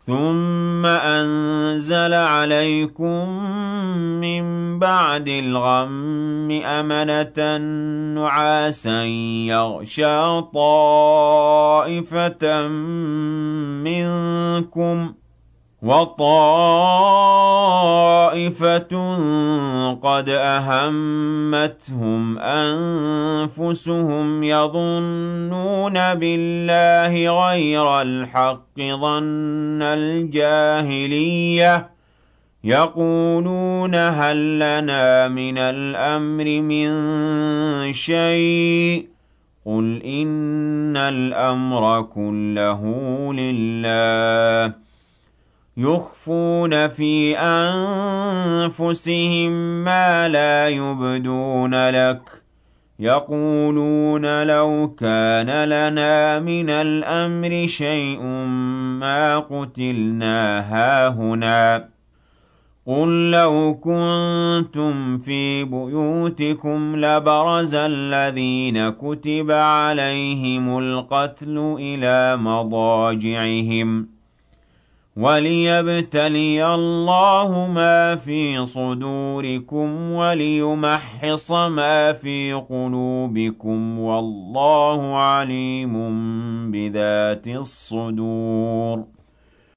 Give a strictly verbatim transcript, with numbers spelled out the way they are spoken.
ثُمَّ أَنزَلَ عَلَيْكُم مِّن بَعْدِ الْغَمِّ أَمَنَةً نُّعَاسًا يَغْشَىٰ طَائِفَةً مِّنكُمْ ۖ وَطَائِفَةٌ قَدْ أَهَمَّتْهُمْ أَنفُسُهُمْ يَظُنُّونَ بِاللَّهِ غَيْرَ الْحَقِّ ظَنَّ الْجَاهِلِيَّةِ ۖ يَقُولُونَ هَل لَّنَا مِنَ الْأَمْرِ مِن شَيْءٍ ۗ قُلْ إِنَّ الْأَمْرَ كُلَّهُ لِلَّهِ ۗ يُخْفُونَ فِي أَنفُسِهِم مَّا لَا يُبْدُونَ لَكَ ۖ يَقُولُونَ لَوْ كَانَ لَنَا مِنَ الْأَمْرِ شَيْءٌ مَّا قُتِلْنَا هَاهُنَا ۗ قُل لَّوْ كُنتُمْ فِي بُيُوتِكُمْ لَبَرَزَ الَّذِينَ كُتِبَ عَلَيْهِمُ الْقَتْلُ إِلَىٰ مَضَاجِعِهِمْ ۖ وَلِيَبْتَلِيَ اللَّهُ مَا فِي صُدُورِكُمْ وَلِيُمَحِّصَ مَا فِي قُلُوبِكُمْ ۗ وَاللَّهُ عَلِيمٌ بِذَاتِ الصُّدُورِ